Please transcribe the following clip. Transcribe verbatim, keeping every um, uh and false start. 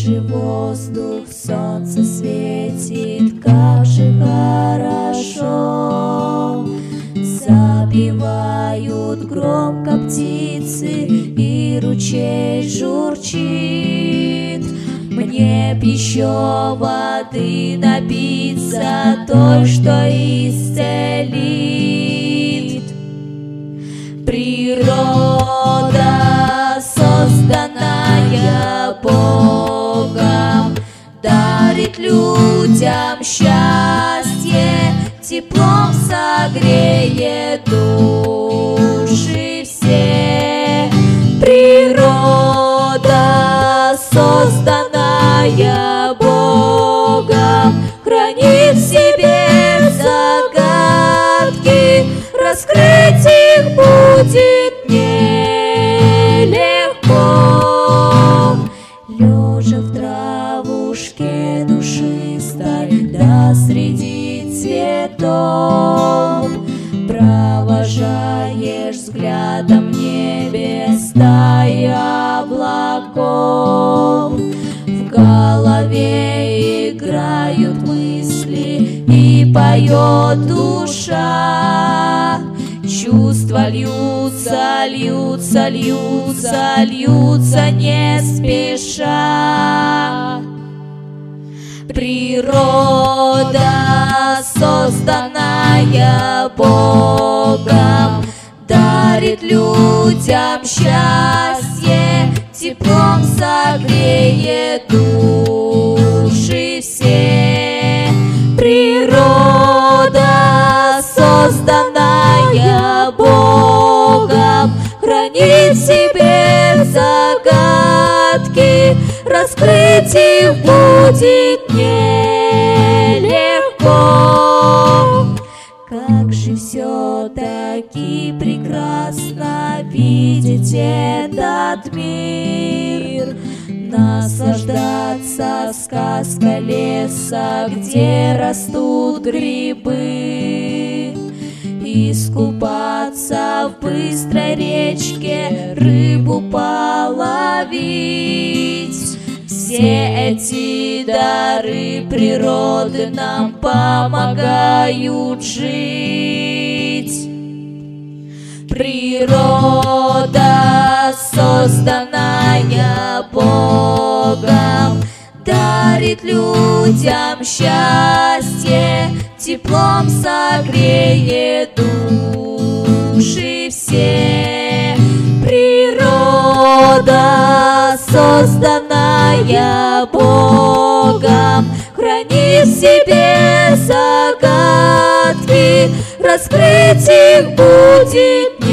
свежий воздух, солнце светит, как же хорошо. Запевают громко птицы, и ручей журчит. Мне б еще воды напиться, той, что исцелит. Природа, созданная Богом, дарит людям счастье, теплом согреет души все. Природа, созданная Богом, хранит в себе загадки, раскрыть их будет нелегко. Лежа в травушке душистой, да среди цветов, провожаешь взглядом небе стаи облаков. В голове играют мысли и поет душа. Чувства льются, льются, льются, льются не спеша. Природа, созданная Богом, дарит людям счастье, теплом согреет души все. Природа, созданная Богом, хранит в себе загадки, раскрыть их будет нелегко. Как же все-таки прекрасно видеть этот мир, наслаждаться сказкой леса, где растут грибы, искупаться в быстрой речке, рыбу половить. Все эти дары природы нам помогают жить. Природа, созданная Богом, дарит людям счастье, теплом согреет души все. Природа, созданная Богом, хранит в себе загадки, раскрыть их будет